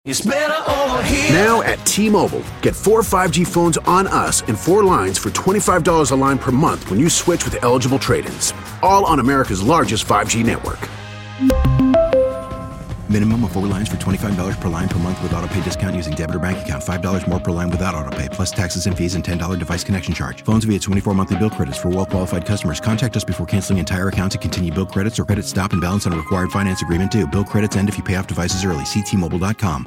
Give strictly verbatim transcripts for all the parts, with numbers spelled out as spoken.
It's better over here. Now at T-Mobile, get four five G phones on us and four lines for twenty-five dollars a line per month when you switch with eligible trade-ins. All on America's largest five G network. Minimum of four lines for twenty-five dollars per line per month with autopay discount using debit or bank account. five dollars more per line without autopay, plus taxes and fees and ten dollars device connection charge. Phones via twenty-four monthly bill credits for well-qualified customers. Contact us before canceling entire account to continue bill credits or credit stop and balance on a required finance agreement due. Bill credits end if you pay off devices early. See T Mobile dot com.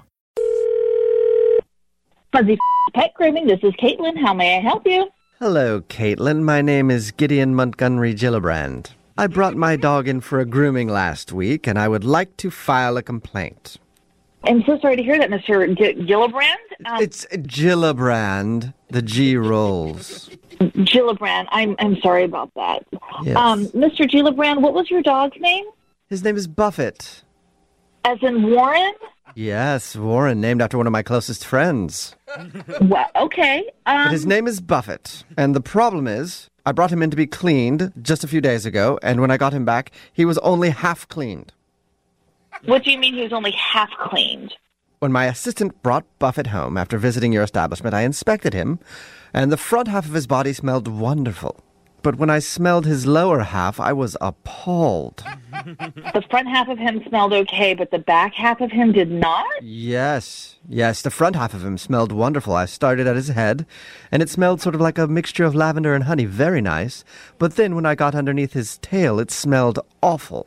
Fuzzy Pet Grooming, this is Caitlin. How may I help you? Hello, Caitlin. My name is Gideon Montgomery Gillibrand. I brought my dog in for a grooming last week, and I would like to file a complaint. I'm so sorry to hear that, Mister G- Gillibrand. Um, It's Gillibrand. The G rolls. Gillibrand. I'm I'm sorry about that. Yes. Um, Mister Gillibrand, what was your dog's name? His name is Buffett. As in Warren? Yes, Warren, named after one of my closest friends. Well, okay. Um, But his name is Buffett, and the problem is, I brought him in to be cleaned just a few days ago, and when I got him back, he was only half cleaned. What do you mean he was only half cleaned? When my assistant brought Buffett home after visiting your establishment, I inspected him, and the front half of his body smelled wonderful. But when I smelled his lower half, I was appalled. The front half of him smelled okay, but the back half of him did not? Yes, yes, the front half of him smelled wonderful. I started at his head, and it smelled sort of like a mixture of lavender and honey, very nice. But then when I got underneath his tail, it smelled awful.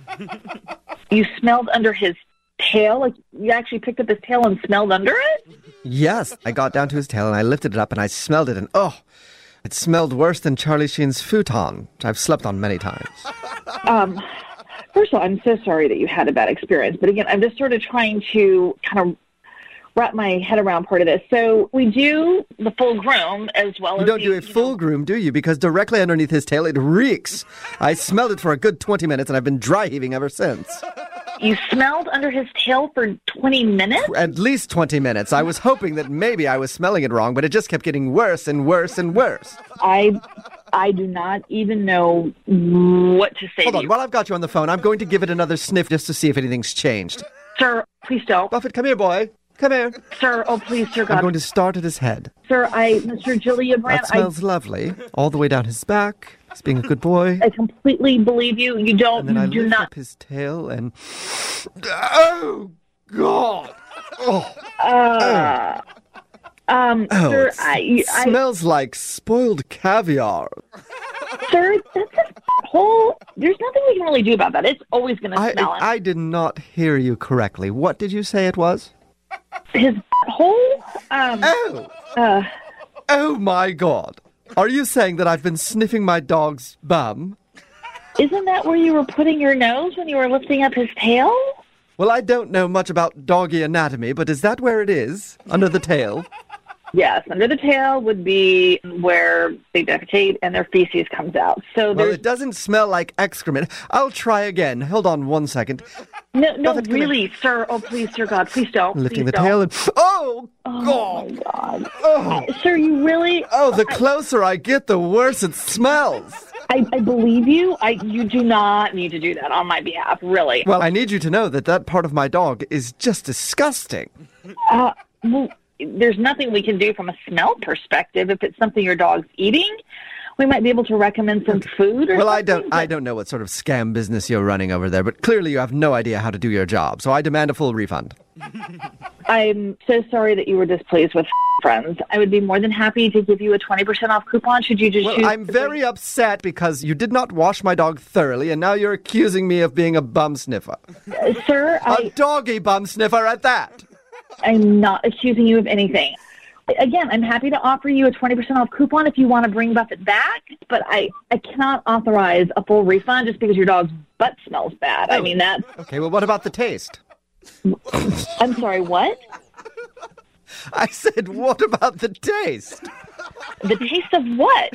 You smelled under his tail? Like you actually picked up his tail and smelled under it? Yes, I got down to his tail, and I lifted it up, and I smelled it, and oh, it smelled worse than Charlie Sheen's futon, which I've slept on many times. Um, first of all, I'm so sorry that you had a bad experience. But again, I'm just sort of trying to kind of wrap my head around part of this. So we do the full groom as well You as don't the, do a you full know, groom, do you? Because directly underneath his tail, it reeks. I smelled it for a good twenty minutes, and I've been dry heaving ever since. You smelled under his tail for twenty minutes? At least twenty minutes. I was hoping that maybe I was smelling it wrong, but it just kept getting worse and worse and worse. I I do not even know what to say Hold to on, you. while I've got you on the phone, I'm going to give it another sniff just to see if anything's changed. Sir, please don't. Buffett, come here, boy. Come here. Sir, oh please, sir I'm God. going to start at his head. Sir, I, Mister Julia Brandt, That smells lovely. All the way down his back. He's being a good boy. I, I completely believe you. You don't, And then I you do lift not. up his tail and... Oh, God. Oh, Uh, um, oh sir, it I, I, smells like spoiled caviar. sir, that's a whole. There's nothing we can really do about that. It's always going to I, smell it. I did not hear you correctly. What did you say it was? His whole. Um. Oh. Uh. Oh, my God. Are you saying that I've been sniffing my dog's bum? Isn't that where you were putting your nose when you were lifting up his tail? Well, I don't know much about doggy anatomy, but is that where it is? Under the tail? Yes, under the tail would be where they defecate and their feces comes out. So Well, there's it doesn't smell like excrement. I'll try again. Hold on one second. no, no, Buffett, come here. really, sir. Oh, please, dear God, please don't. Lifting please the don't. tail and... Oh, Oh God. my God, Oh, sir, you really? oh, the closer I get, the worse it smells. I, I believe you. I you do not need to do that on my behalf, really. Well, I need you to know that that part of my dog is just disgusting. Uh, well, there's nothing we can do from a smell perspective. If it's something your dog's eating, we might be able to recommend some food. Or Well, I something, don't, but- I don't know what sort of scam business you're running over there, but clearly you have no idea how to do your job, so I demand a full refund. I'm so sorry that you were displeased with friends. I would be more than happy to give you a twenty percent off coupon should you just choose. Well, I'm to very upset because you did not wash my dog thoroughly, and now you're accusing me of being a bum sniffer. Uh, sir, A I, doggy bum sniffer at that. I'm not accusing you of anything. Again, I'm happy to offer you a twenty percent off coupon if you want to bring Buffett back, but I, I cannot authorize a full refund just because your dog's butt smells bad. I mean, that. Okay, well, what about the taste? I'm sorry, what? I said, what about the taste? The taste of what?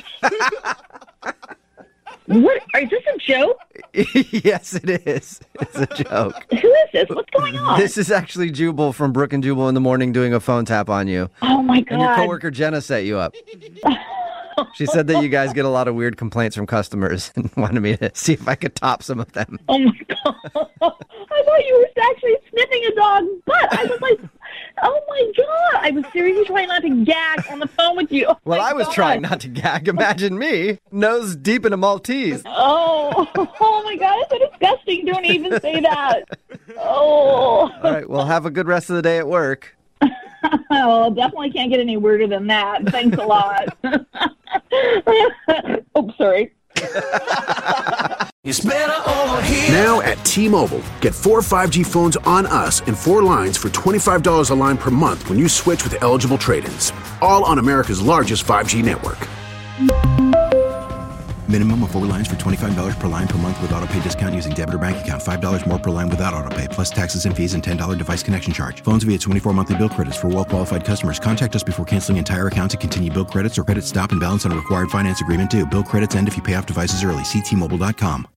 What? Is this a joke? Yes, it is. It's a joke. Who is this? What's going on? This is actually Jubal from Brook and Jubal in the Morning doing a phone tap on you. Oh, my God. And your coworker Jenna set you up. She said that you guys get a lot of weird complaints from customers and wanted me to see if I could top some of them. Oh, my God. I thought you were actually sniffing a dog's butt. I was like, oh, my God. I was seriously trying not to gag on the phone with you. Oh, well, I was God. trying not to gag. Imagine me, nose deep in a Maltese. Oh, oh, my God. It's so disgusting. Don't even say that. Oh. All right, well, have a good rest of the day at work. Oh, definitely can't get any weirder than that. Thanks a lot. Oh, sorry. It's better over here. Now at T-Mobile, get four five G phones on us and four lines for twenty-five dollars a line per month when you switch with eligible trade-ins. All on America's largest five G network. Minimum of four lines for twenty-five dollars per line per month with auto pay discount using debit or bank account. five dollars more per line without auto pay, plus taxes and fees and ten dollars device connection charge. Phones via twenty-four monthly bill credits for well-qualified customers. Contact us before canceling entire account to continue bill credits or credit stop and balance on a required finance agreement due. Bill credits end if you pay off devices early. See T Mobile dot com.